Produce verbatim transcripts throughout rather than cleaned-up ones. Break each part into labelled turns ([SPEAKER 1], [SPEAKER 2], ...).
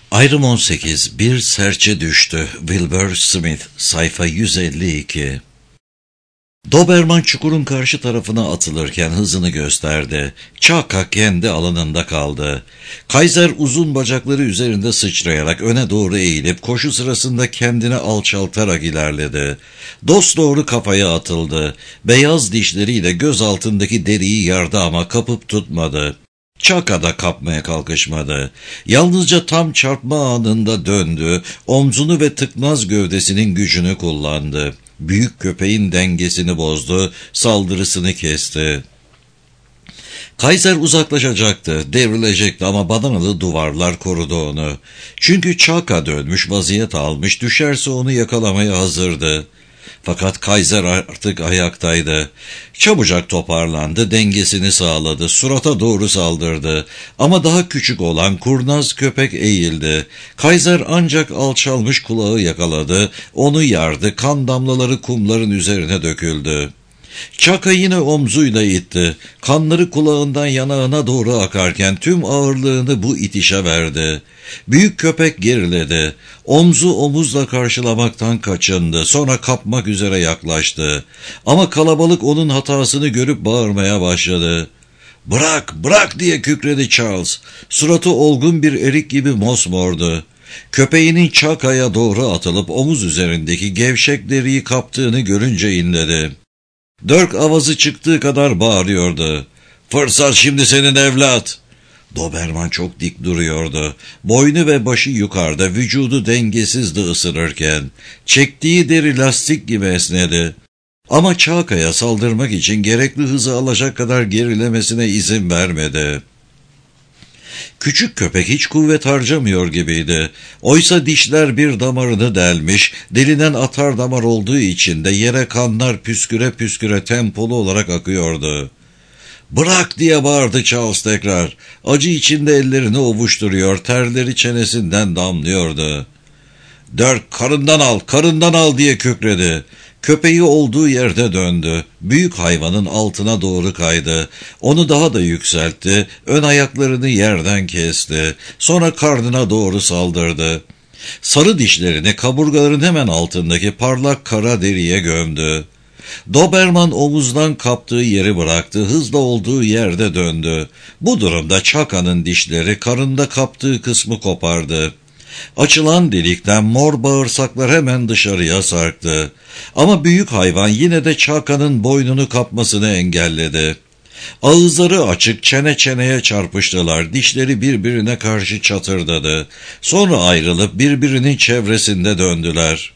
[SPEAKER 1] Ayrım on sekiz. Bir serçe düştü. Wilbur Smith. Sayfa yüz elli iki. Doberman çukurun karşı tarafına atılırken hızını gösterdi. Chaka kendi alanında kaldı. Kaiser uzun bacakları üzerinde sıçrayarak öne doğru eğilip koşu sırasında kendini alçaltarak ilerledi. Dosdoğru kafaya atıldı. Beyaz dişleriyle göz altındaki deriyi yardı ama kapıp tutmadı. Chaka da kapmaya kalkışmadı. Yalnızca tam çarpma anında döndü, omzunu ve tıknaz gövdesinin gücünü kullandı. Büyük köpeğin dengesini bozdu, saldırısını kesti. Kaiser uzaklaşacaktı, devrilecekti ama badanalı duvarlar korudu onu. Çünkü Chaka dönmüş, vaziyet almış, düşerse onu yakalamaya hazırdı. Fakat Kaiser artık ayaktaydı. Çabucak toparlandı, dengesini sağladı, surata doğru saldırdı. Ama daha küçük olan kurnaz köpek eğildi. Kaiser ancak alçalmış kulağı yakaladı, onu yardı, kan damlaları kumların üzerine döküldü. Chaka yine omzuyla itti. Kanları kulağından yanağına doğru akarken tüm ağırlığını bu itişe verdi. Büyük köpek geriledi. Omzu omuzla karşılamaktan kaçındı. Sonra kapmak üzere yaklaştı. Ama kalabalık onun hatasını görüp bağırmaya başladı. "Bırak, bırak!" diye kükredi Charles. Suratı olgun bir erik gibi mosmordu. Köpeğinin Chaka'ya doğru atılıp omuz üzerindeki gevşek deriyi kaptığını görünce inledi. Dirk avazı çıktığı kadar bağırıyordu. "Fırsat şimdi senin evlat!" Doberman çok dik duruyordu. Boynu ve başı yukarıda, vücudu dengesizdi ısırırken. Çektiği deri lastik gibi esnedi. Ama Chaka'ya saldırmak için gerekli hızı alacak kadar gerilemesine izin vermedi. Küçük köpek hiç kuvvet harcamıyor gibiydi. Oysa dişler bir damarını delmiş, delinen atar damar olduğu için de yere kanlar püsküre püsküre tempolu olarak akıyordu. "Bırak!" diye bağırdı Charles tekrar. Acı içinde ellerini ovuşturuyor, terleri çenesinden damlıyordu. "Dirk, karından al, karından al!" diye kükredi. Köpeği olduğu yerde döndü. Büyük hayvanın altına doğru kaydı. Onu daha da yükseltti. Ön ayaklarını yerden kesti. Sonra karnına doğru saldırdı. Sarı dişlerini kaburgaların hemen altındaki parlak kara deriye gömdü. Doberman omuzdan kaptığı yeri bıraktı, hızla olduğu yerde döndü. Bu durumda Chaka'nın dişleri karında kaptığı kısmı kopardı. Açılan delikten mor bağırsaklar hemen dışarıya sarktı. Ama büyük hayvan yine de Chaka'nın boynunu kapmasını engelledi. Ağızları açık, çene çeneye çarpıştılar, dişleri birbirine karşı çatırdadı. Sonra ayrılıp birbirinin çevresinde döndüler.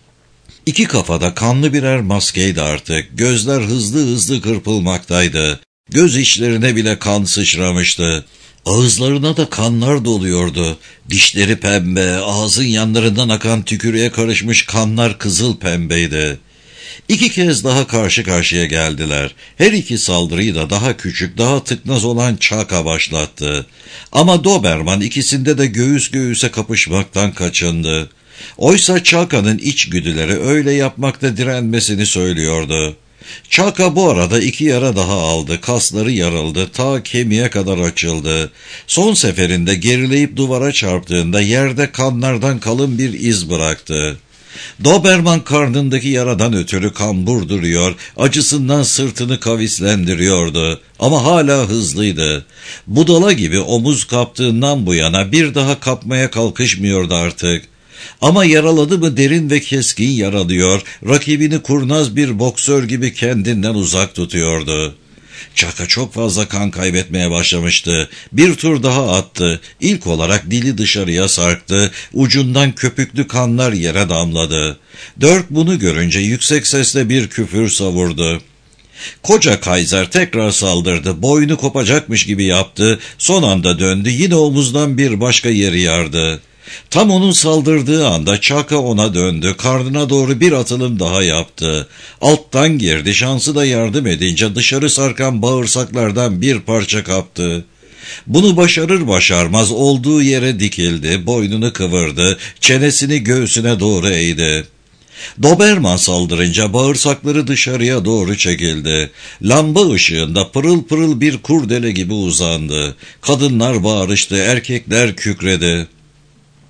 [SPEAKER 1] İki kafada kanlı birer maskeydi artık, gözler hızlı hızlı kırpılmaktaydı. Göz içlerine bile kan sıçramıştı. Ağızlarına da kanlar doluyordu. Dişleri pembe, ağzın yanlarından akan tükürüğe karışmış kanlar kızıl pembeydi. İki kez daha karşı karşıya geldiler. Her iki saldırıyı da daha küçük, daha tıknaz olan Chaka başlattı. Ama Doberman ikisinde de göğüs göğüse kapışmaktan kaçındı. Oysa Chaka'nın içgüdüleri öyle yapmakta direnmesini söylüyordu. Chaka bu arada iki yara daha aldı, kasları yarıldı, ta kemiğe kadar açıldı. Son seferinde gerileyip duvara çarptığında yerde kanlardan kalın bir iz bıraktı. Doberman karnındaki yaradan ötürü kambur duruyor, acısından sırtını kavislendiriyordu ama hala hızlıydı. Budala gibi omuz kaptığından bu yana bir daha kapmaya kalkışmıyordu artık. Ama yaraladı mı derin ve keskin yaralıyor, rakibini kurnaz bir boksör gibi kendinden uzak tutuyordu. Chaka çok fazla kan kaybetmeye başlamıştı. Bir tur daha attı. İlk olarak dili dışarıya sarktı, ucundan köpüklü kanlar yere damladı. Dirk bunu görünce yüksek sesle bir küfür savurdu. Koca Kaiser tekrar saldırdı, boynu kopacakmış gibi yaptı, son anda döndü, yine omuzdan bir başka yeri yardı. Tam onun saldırdığı anda Chaka ona döndü, karnına doğru bir atılım daha yaptı. Alttan girdi, şansı da yardım edince dışarı sarkan bağırsaklardan bir parça kaptı. Bunu başarır başarmaz olduğu yere dikildi, boynunu kıvırdı, çenesini göğsüne doğru eğdi. Doberman saldırınca bağırsakları dışarıya doğru çekildi. Lamba ışığında pırıl pırıl bir kurdele gibi uzandı. Kadınlar bağırıştı, erkekler kükredi.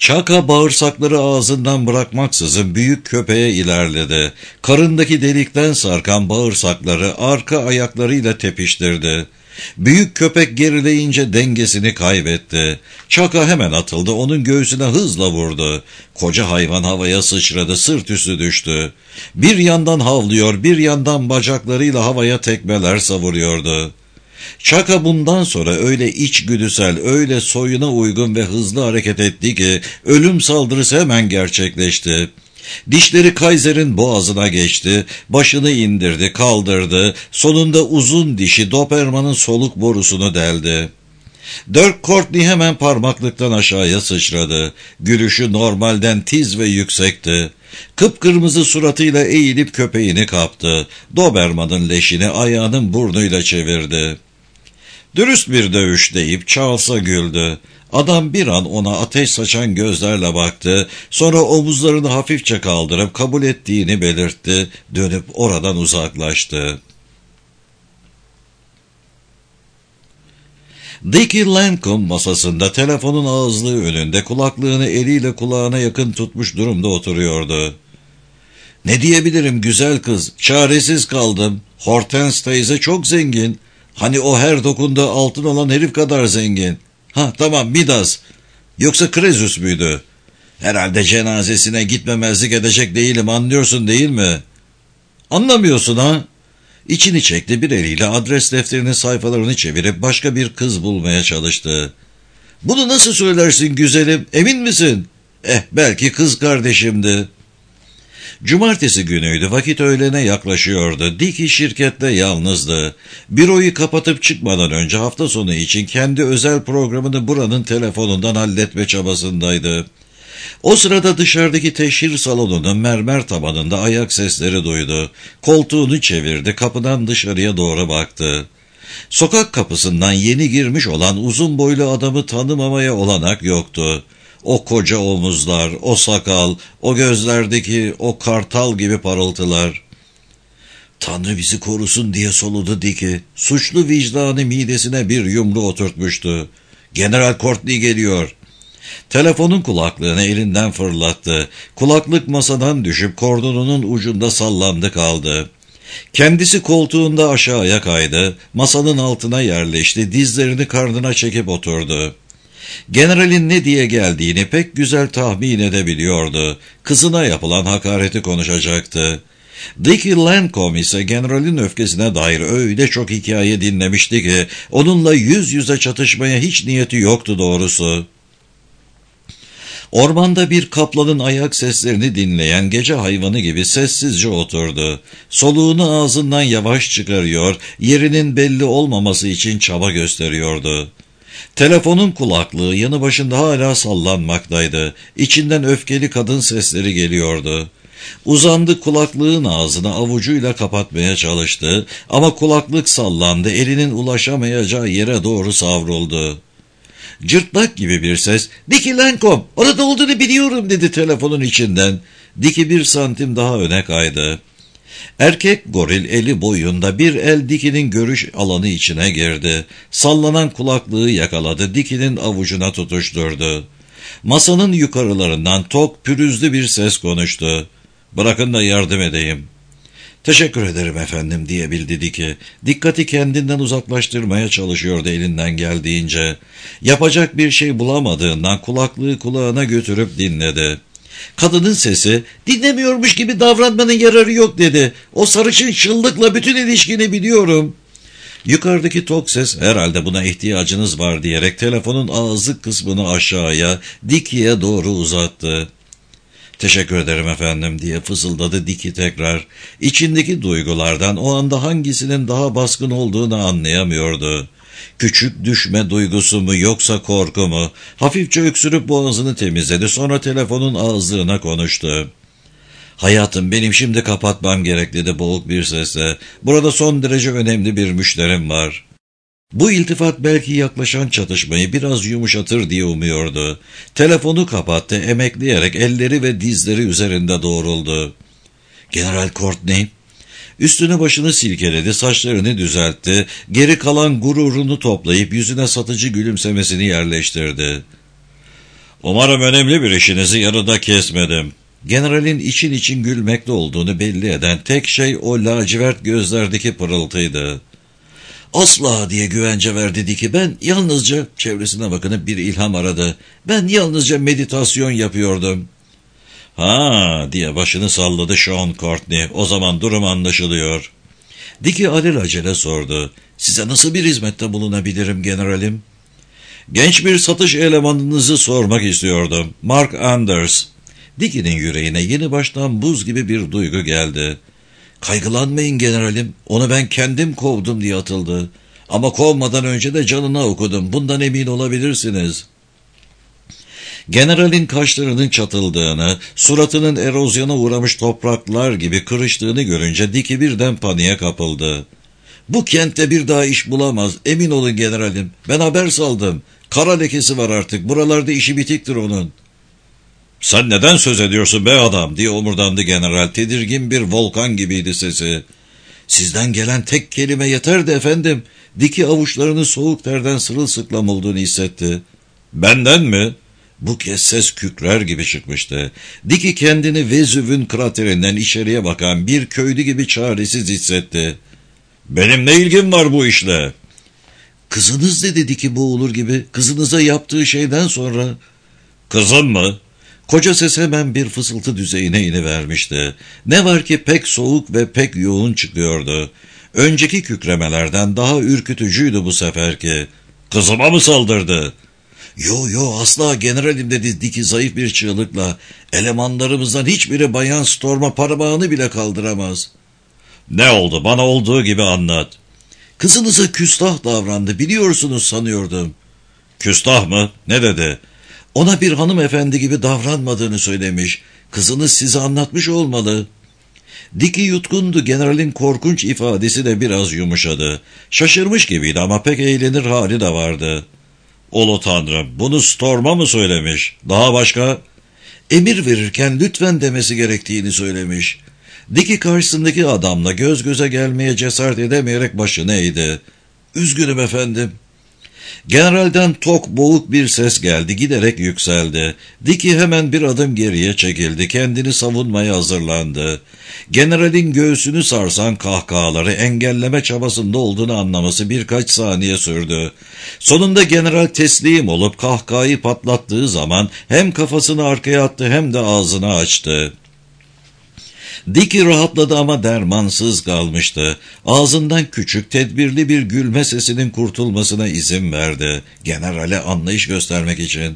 [SPEAKER 1] Chaka bağırsakları ağzından bırakmaksızın büyük köpeğe ilerledi. Karındaki delikten sarkan bağırsakları arka ayaklarıyla tepiştirdi. Büyük köpek gerileyince dengesini kaybetti. Chaka hemen atıldı, onun göğsüne hızla vurdu. Koca hayvan havaya sıçradı, sırt üstü düştü. Bir yandan havlıyor, bir yandan bacaklarıyla havaya tekmeler savuruyordu. Chaka bundan sonra öyle içgüdüsel, öyle soyuna uygun ve hızlı hareket etti ki ölüm saldırısı hemen gerçekleşti. Dişleri Kaiser'in boğazına geçti, başını indirdi, kaldırdı, sonunda uzun dişi Doberman'ın soluk borusunu deldi. Dirk Courtney hemen parmaklıktan aşağıya sıçradı. Gülüşü normalden tiz ve yüksekti. Kıpkırmızı suratıyla eğilip köpeğini kaptı. Doberman'ın leşini ayağının burnuyla çevirdi. Dürüst bir dövüş deyip Charles'a güldü. Adam bir an ona ateş saçan gözlerle baktı, sonra omuzlarını hafifçe kaldırıp kabul ettiğini belirtti, dönüp oradan uzaklaştı. Dickie Lancome masasında telefonun ağızlığı önünde kulaklığını eliyle kulağına yakın tutmuş durumda oturuyordu. "Ne diyebilirim güzel kız, çaresiz kaldım. Hortense teyze çok zengin. Hani o her dokunda altın olan herif kadar zengin. Ha tamam, Midas. Yoksa Krezus müydü? Herhalde cenazesine gitmemezlik edecek değilim, anlıyorsun değil mi?" "Anlamıyorsun ha?" İçini çekti, bir eliyle adres defterinin sayfalarını çevirip başka bir kız bulmaya çalıştı. "Bunu nasıl söylersin güzelim, emin misin?" "Eh, belki kız kardeşimdi." Cumartesi günüydü, vakit öğlene yaklaşıyordu. Dickie şirkette yalnızdı. Büroyu kapatıp çıkmadan önce hafta sonu için kendi özel programını buranın telefonundan halletme çabasındaydı. O sırada dışarıdaki teşhir salonunun mermer tabanında ayak sesleri duydu. Koltuğunu çevirdi, kapıdan dışarıya doğru baktı. Sokak kapısından yeni girmiş olan uzun boylu adamı tanımamaya olanak yoktu. O koca omuzlar, o sakal, o gözlerdeki o kartal gibi parıltılar. "Tanrı bizi korusun" diye soludu Dickie. Suçlu vicdanı midesine bir yumru oturtmuştu. "General Courtney geliyor." Telefonun kulaklığını elinden fırlattı. Kulaklık masadan düşüp kordonunun ucunda sallandı kaldı. Kendisi koltuğunda aşağıya kaydı, masanın altına yerleşti, dizlerini karnına çekip oturdu. Generalin ne diye geldiğini pek güzel tahmin edebiliyordu. Kızına yapılan hakareti konuşacaktı. Dickie Lancome ise generalin öfkesine dair öyle çok hikaye dinlemişti ki onunla yüz yüze çatışmaya hiç niyeti yoktu doğrusu. Ormanda bir kaplanın ayak seslerini dinleyen gece hayvanı gibi sessizce oturdu. Soluğunu ağzından yavaş çıkarıyor, yerinin belli olmaması için çaba gösteriyordu. Telefonun kulaklığı yanı başında hala sallanmaktaydı. İçinden öfkeli kadın sesleri geliyordu. Uzandı, kulaklığın ağzını avucuyla kapatmaya çalıştı ama kulaklık sallandı, elinin ulaşamayacağı yere doğru savruldu. Cırtlak gibi bir ses, "Dickie Lancome, orada olduğunu biliyorum" dedi telefonun içinden. Dickie bir santim daha öne kaydı. Erkek goril eli boyunda, bir el Dickie'nin görüş alanı içine girdi. Sallanan kulaklığı yakaladı, Dickie'nin avucuna tutuşturdu. Masanın yukarılarından tok, pürüzlü bir ses konuştu. "Bırakın da yardım edeyim." "Teşekkür ederim efendim" diyebildi Dickie. Dikkati kendinden uzaklaştırmaya çalışıyordu elinden geldiğince. Yapacak bir şey bulamadığından kulaklığı kulağına götürüp dinledi. Kadının sesi, "Dinlemiyormuş gibi davranmanın yararı yok" dedi. "O sarışın şıllıkla bütün ilişkini biliyorum." Yukarıdaki tok ses, "Herhalde buna ihtiyacınız var" diyerek telefonun ağızlık kısmını aşağıya, Dickie'ye doğru uzattı. "Teşekkür ederim efendim" diye fısıldadı Dickie tekrar. İçindeki duygulardan o anda hangisinin daha baskın olduğunu anlayamıyordu. Küçük düşme duygusu mu yoksa korku mu? Hafifçe öksürüp boğazını temizledi, sonra telefonun ağızlığına konuştu. "Hayatım, benim şimdi kapatmam gerek" dedi boğuk bir sesle. "Burada son derece önemli bir müşterim var." Bu iltifat belki yaklaşan çatışmayı biraz yumuşatır diye umuyordu. Telefonu kapattı, emekleyerek elleri ve dizleri üzerinde doğruldu. "General Courtney." Üstünü başını silkeledi, saçlarını düzeltti, geri kalan gururunu toplayıp yüzüne satıcı gülümsemesini yerleştirdi. Umarım önemli bir işinizi yarıda kesmedim. Generalin için için gülmekte olduğunu belli eden tek şey o lacivert gözlerdeki pırıltıydı. Asla diye güvence verdi Dick'i. Ben yalnızca çevresine bakınıp bir ilham aradı. Ben yalnızca meditasyon yapıyordum. Ha diye başını salladı Sean Courtney. O zaman durum anlaşılıyor. Dick'i alelacele sordu. Size nasıl bir hizmette bulunabilirim generalim? Genç bir satış elemanınızı sormak istiyordum. Mark Anders. Dick'in yüreğine yeni baştan buz gibi bir duygu geldi. Kaygılanmayın generalim, onu ben kendim kovdum diye atıldı. Ama kovmadan önce de canına okudum, bundan emin olabilirsiniz. Generalin kaşlarının çatıldığını, suratının erozyona uğramış topraklar gibi kırıştığını görünce Dick'i birden paniğe kapıldı. Bu kentte bir daha iş bulamaz, emin olun generalim, ben haber saldım. Kara lekesi var artık, buralarda işi bitiktir onun. Sen neden söz ediyorsun be adam diye omurdandı general. Tedirgin bir volkan gibiydi sesi. Sizden gelen tek kelime yeterdi efendim. Dick'i avuçlarının soğuk terden sırılsıklam olduğunu hissetti. Benden mi? Bu kez ses kükrer gibi çıkmıştı. Dick'i kendini Vezüv'ün kraterinden içeriye bakan bir köylü gibi çaresiz hissetti. Benim ne ilgim var bu işle? Kızınız dedi Dick'i boğulur gibi. Kızınıza yaptığı şeyden sonra. Kızın mı? Koca ses hemen bir fısıltı düzeyine inivermişti. Ne var ki pek soğuk ve pek yoğun çıkıyordu. Önceki kükremelerden daha ürkütücüydü bu seferki. Kızıma mı saldırdı? Yo yo asla generalim dedi Dick'i zayıf bir çığlıkla. Elemanlarımızdan hiçbiri Bayan Storm'a parmağını bile kaldıramaz. Ne oldu? Bana olduğu gibi anlat. Kızınıza küstah davrandı biliyorsunuz sanıyordum. Küstah mı? Ne dedi? Ona bir hanımefendi gibi davranmadığını söylemiş. Kızınız size anlatmış olmalı. Dick'i yutkundu. Generalin korkunç ifadesi de biraz yumuşadı. Şaşırmış gibiydi ama pek eğlenir hali de vardı. Ulu Tanrım, bunu Storm'a mı söylemiş? Daha başka? Emir verirken lütfen demesi gerektiğini söylemiş. Dick'i karşısındaki adamla göz göze gelmeye cesaret edemeyerek başını eğdi. Üzgünüm efendim. Generalden tok boğuk bir ses geldi, giderek yükseldi. Dick'i hemen bir adım geriye çekildi, kendini savunmaya hazırlandı. Generalin göğsünü sarsan kahkahaları engelleme çabasında olduğunu anlaması birkaç saniye sürdü. Sonunda general teslim olup kahkahayı patlattığı zaman hem kafasını arkaya attı hem de ağzını açtı. Dick'i rahatladı ama dermansız kalmıştı. Ağzından küçük, tedbirli bir gülme sesinin kurtulmasına izin verdi. Generale anlayış göstermek için.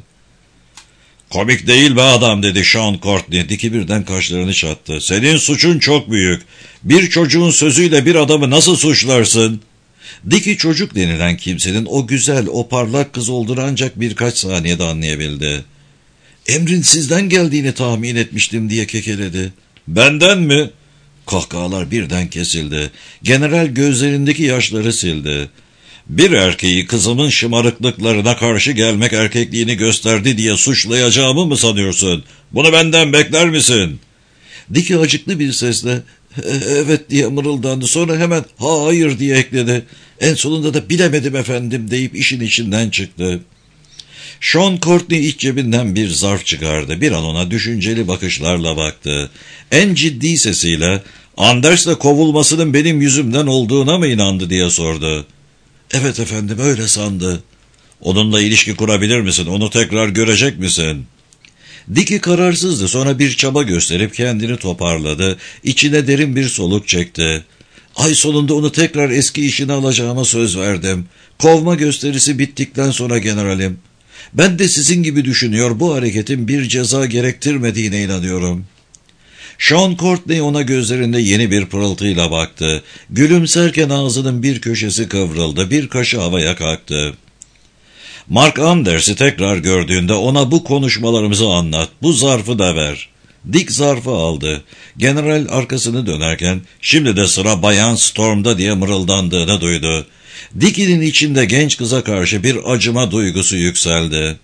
[SPEAKER 1] Komik değil be adam dedi Sean Courtney. Dick'i birden kaşlarını çattı. Senin suçun çok büyük. Bir çocuğun sözüyle bir adamı nasıl suçlarsın? Dick'i çocuk denilen kimsenin o güzel, o parlak kız olduğunu ancak birkaç saniyede anlayabildi. Emrin sizden geldiğini tahmin etmiştim diye kekeledi. Benden mi? Kahkahalar birden kesildi. General gözlerindeki yaşları sildi. Bir erkeği kızımın şımarıklıklarına karşı gelmek erkekliğini gösterdi diye suçlayacağımı mı sanıyorsun? Bunu benden bekler misin? Dick'i acıklı bir sesle evet diye mırıldandı. Sonra hemen hayır diye ekledi. En sonunda da bilemedim efendim deyip işin içinden çıktı. Sean Courtney iç cebinden bir zarf çıkardı. Bir an ona düşünceli bakışlarla baktı. En ciddi sesiyle Anders'le kovulmasının benim yüzümden olduğuna mı inandı diye sordu. Evet efendim öyle sandı. Onunla ilişki kurabilir misin? Onu tekrar görecek misin? Dick'i kararsızdı. Sonra bir çaba gösterip kendini toparladı. İçine derin bir soluk çekti. Ay sonunda onu tekrar eski işine alacağıma söz verdim. Kovma gösterisi bittikten sonra generalim. Ben de sizin gibi düşünüyor, bu hareketin bir ceza gerektirmediğine inanıyorum. Sean Courtney ona gözlerinde yeni bir pırıltıyla baktı. Gülümserken ağzının bir köşesi kıvrıldı, bir kaşı havaya kalktı. Mark Anders'i tekrar gördüğünde ona bu konuşmalarımızı anlat, bu zarfı da ver. Dick zarfı aldı. General arkasını dönerken, şimdi de sıra Bayan Storm'da diye mırıldandığını duydu. Dick'in içinde genç kıza karşı bir acıma duygusu yükseldi.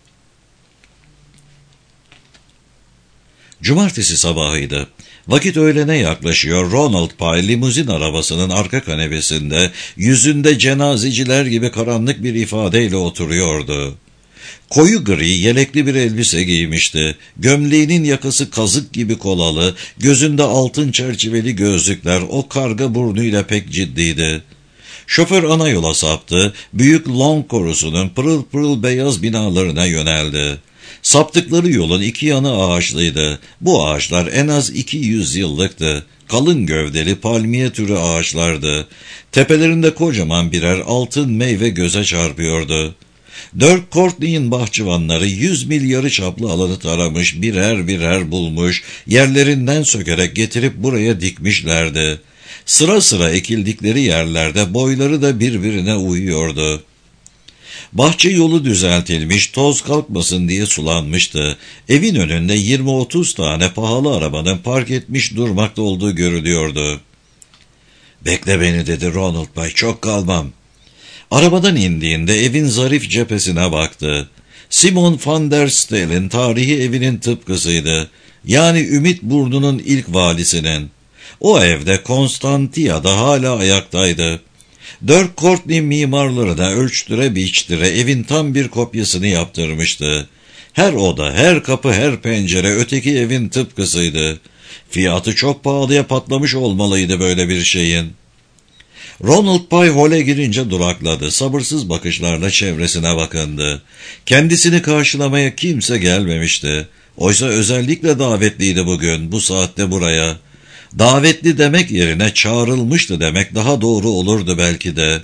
[SPEAKER 1] Cumartesi sabahıydı. Vakit öğlene yaklaşıyor. Ronald Pye limuzin arabasının arka kanepesinde yüzünde cenazeciler gibi karanlık bir ifadeyle oturuyordu. Koyu gri, yelekli bir elbise giymişti. Gömleğinin yakası kazık gibi kolalı, gözünde altın çerçeveli gözlükler o karga burnuyla pek ciddiydi. Şoför ana yola saptı, büyük Long korusunun pırıl pırıl beyaz binalarına yöneldi. Saptıkları yolun iki yanı ağaçlıydı. Bu ağaçlar en az iki yüz yıllıktı. Kalın gövdeli palmiye türü ağaçlardı. Tepelerinde kocaman birer altın meyve göze çarpıyordu. Dirk Courtney'in bahçıvanları yüz mil yarı çaplı alanı taramış, birer birer bulmuş, yerlerinden sökerek getirip buraya dikmişlerdi. Sıra sıra ekildikleri yerlerde boyları da birbirine uyuyordu. Bahçe yolu düzeltilmiş, toz kalkmasın diye sulanmıştı. Evin önünde yirmi otuz tane pahalı arabanın park etmiş durmakta olduğu görülüyordu. "Bekle beni," dedi Ronald Bay, "çok kalmam." Arabadan indiğinde evin zarif cephesine baktı. Simon van der Stel'in tarihi evinin tıpkısıydı. Yani Ümit Burnu'nun ilk valisinin. O evde Konstantiya'da hala ayaktaydı. Dirk Courtney mimarlarına ölçtüre biçtire evin tam bir kopyasını yaptırmıştı. Her oda, her kapı, her pencere öteki evin tıpkısıydı. Fiyatı çok pahalıya patlamış olmalıydı böyle bir şeyin. Ronald Pye hole girince durakladı. Sabırsız bakışlarla çevresine bakındı. Kendisini karşılamaya kimse gelmemişti. Oysa özellikle davetliydi bugün, bu saatte buraya. Davetli demek yerine çağrılmıştı demek daha doğru olurdu belki de.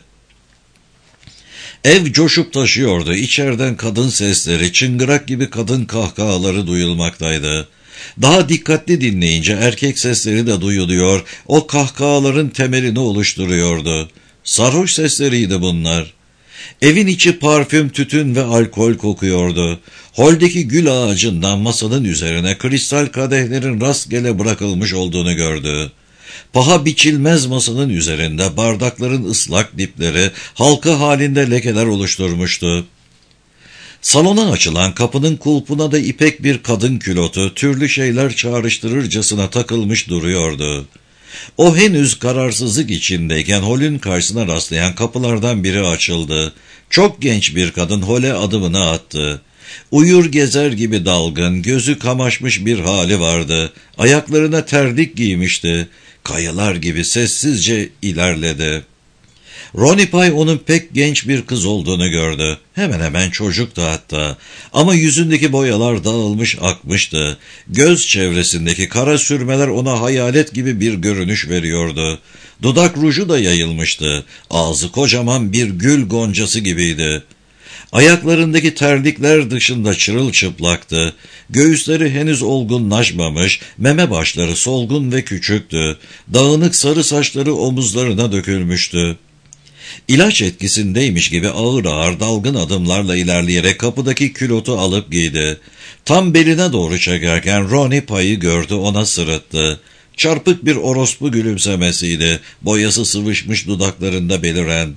[SPEAKER 1] Ev coşup taşıyordu. İçeriden kadın sesleri, çıngırak gibi kadın kahkahaları duyulmaktaydı. Daha dikkatli dinleyince erkek sesleri de duyuluyor, o kahkahaların temelini oluşturuyordu. Sarhoş sesleriydi bunlar. Evin içi parfüm, tütün ve alkol kokuyordu. Holdeki gül ağacından masanın üzerine kristal kadehlerin rastgele bırakılmış olduğunu gördü. Paha biçilmez masanın üzerinde bardakların ıslak dipleri halka halinde lekeler oluşturmuştu. Salona açılan kapının kulpuna da ipek bir kadın külotu türlü şeyler çağrıştırırcasına takılmış duruyordu. O henüz kararsızlık içindeyken holün karşısına rastlayan kapılardan biri açıldı. Çok genç bir kadın hole adımını attı. Uyur gezer gibi dalgın, gözü kamaşmış bir hali vardı. Ayaklarına terlik giymişti. Kayalar gibi sessizce ilerledi. Ronnie Pye onun pek genç bir kız olduğunu gördü. Hemen hemen çocuktu hatta. Ama yüzündeki boyalar dağılmış akmıştı. Göz çevresindeki kara sürmeler ona hayalet gibi bir görünüş veriyordu. Dudak ruju da yayılmıştı. Ağzı kocaman bir gül goncası gibiydi. Ayaklarındaki terlikler dışında çırılçıplaktı. Göğüsleri henüz olgunlaşmamış, meme başları solgun ve küçüktü. Dağınık sarı saçları omuzlarına dökülmüştü. İlaç etkisindeymiş gibi ağır ağır dalgın adımlarla ilerleyerek kapıdaki külotu alıp giydi. Tam beline doğru çekerken Ronnie Pye'yi gördü, ona sırıttı. Çarpık bir orospu gülümsemesiydi, boyası sıvışmış dudaklarında beliren.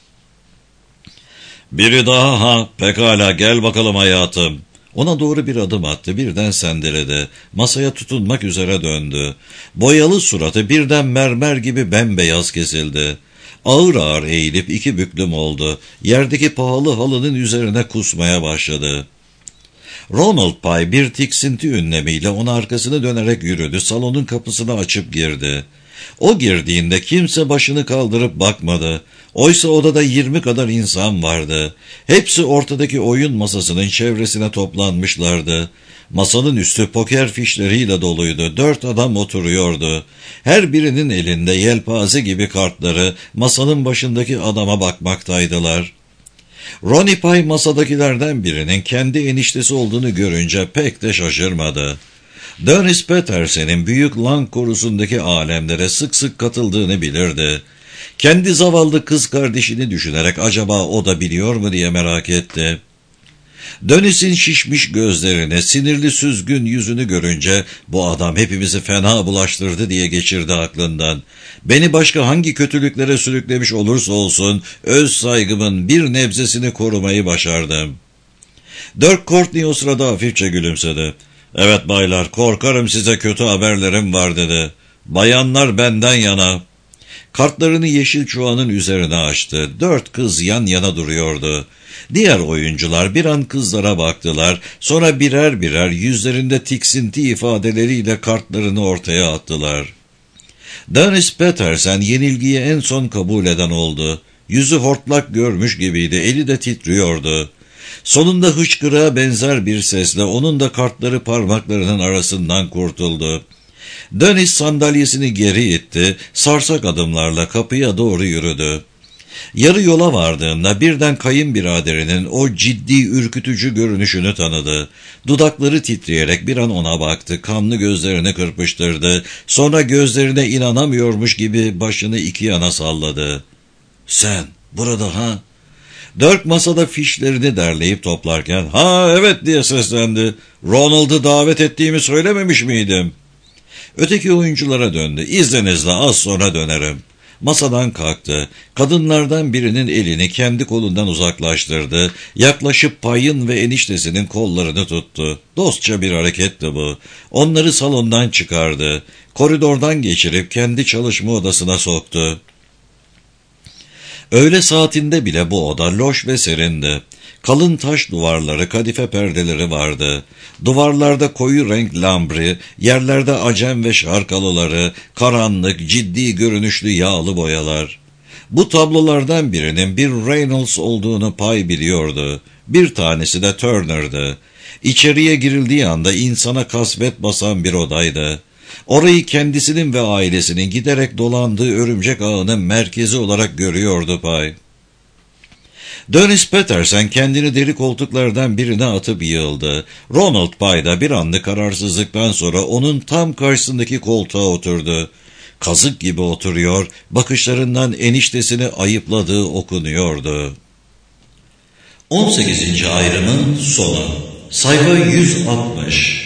[SPEAKER 1] "Biri daha ha, pekala gel bakalım hayatım." Ona doğru bir adım attı, birden sendeledi. Masaya tutunmak üzere döndü. Boyalı suratı birden mermer gibi bembeyaz kesildi. Ağır ağır eğilip iki büklüm oldu. Yerdeki pahalı halının üzerine kusmaya başladı. Ronald Pye bir tiksinti ünlemiyle ona arkasını dönerek yürüdü. Salonun kapısını açıp girdi. O girdiğinde kimse başını kaldırıp bakmadı. Oysa odada yirmi kadar insan vardı. Hepsi ortadaki oyun masasının çevresine toplanmışlardı. Masanın üstü poker fişleriyle doluydu. Dört adam oturuyordu. Her birinin elinde yelpaze gibi kartları masanın başındaki adama bakmaktaydılar. Ronnie Pye masadakilerden birinin kendi eniştesi olduğunu görünce pek de şaşırmadı. Dennis Petersen'in büyük Lang korusundaki alemlere sık sık katıldığını bilirdi. Kendi zavallı kız kardeşini düşünerek acaba o da biliyor mu diye merak etti. Dennis'in şişmiş gözlerine, sinirli süzgün yüzünü görünce bu adam hepimizi fena bulaştırdı diye geçirdi aklından. Beni başka hangi kötülüklere sürüklemiş olursa olsun öz saygımın bir nebzesini korumayı başardım. Dirk Courtney o sırada hafifçe gülümsedi. "Evet baylar, korkarım size kötü haberlerim var," dedi. "Bayanlar benden yana." Kartlarını yeşil çuvanın üzerine açtı. Dört kız yan yana duruyordu. Diğer oyuncular bir an kızlara baktılar, sonra birer birer yüzlerinde tiksinti ifadeleriyle kartlarını ortaya attılar. Dennis Petersen yenilgiyi en son kabul eden oldu. Yüzü hortlak görmüş gibiydi, eli de titriyordu. Sonunda hıçkırığa benzer bir sesle onun da kartları parmaklarının arasından kurtuldu. Dennis sandalyesini geri itti, sarsak adımlarla kapıya doğru yürüdü. Yarı yola vardığında birden kayınbiraderinin o ciddi ürkütücü görünüşünü tanıdı. Dudakları titreyerek bir an ona baktı, kanlı gözlerini kırpıştırdı. Sonra gözlerine inanamıyormuş gibi başını iki yana salladı. "Sen burada ha?" Dirk masada fişlerini derleyip toplarken "Ha evet" diye seslendi. "Ronald'ı davet ettiğimi söylememiş miydim?" Öteki oyunculara döndü. "İzninizle az sonra dönerim." Masadan kalktı. Kadınlardan birinin elini kendi kolundan uzaklaştırdı. Yaklaşıp Pay'ın ve eniştesinin kollarını tuttu. Dostça bir hareketti bu. Onları salondan çıkardı. Koridordan geçirip kendi çalışma odasına soktu. Öğle saatinde bile bu oda loş ve serindi. Kalın taş duvarları, kadife perdeleri vardı. Duvarlarda koyu renk lambri, yerlerde acem ve şarkalıları, karanlık, ciddi görünüşlü yağlı boyalar. Bu tablolardan birinin bir Reynolds olduğunu Pay biliyordu. Bir tanesi de Turner'dı. İçeriye girildiği anda insana kasvet basan bir odaydı. Orayı kendisinin ve ailesinin giderek dolandığı örümcek ağının merkezi olarak görüyordu Pay. Dennis Petersen kendini deri koltuklardan birine atıp yığıldı. Ronald Pay da bir anlık kararsızlıktan sonra onun tam karşısındaki koltuğa oturdu. Kazık gibi oturuyor, bakışlarından eniştesini ayıpladığı okunuyordu. on sekizinci ayrımın sonu. Sayfa yüz altmış.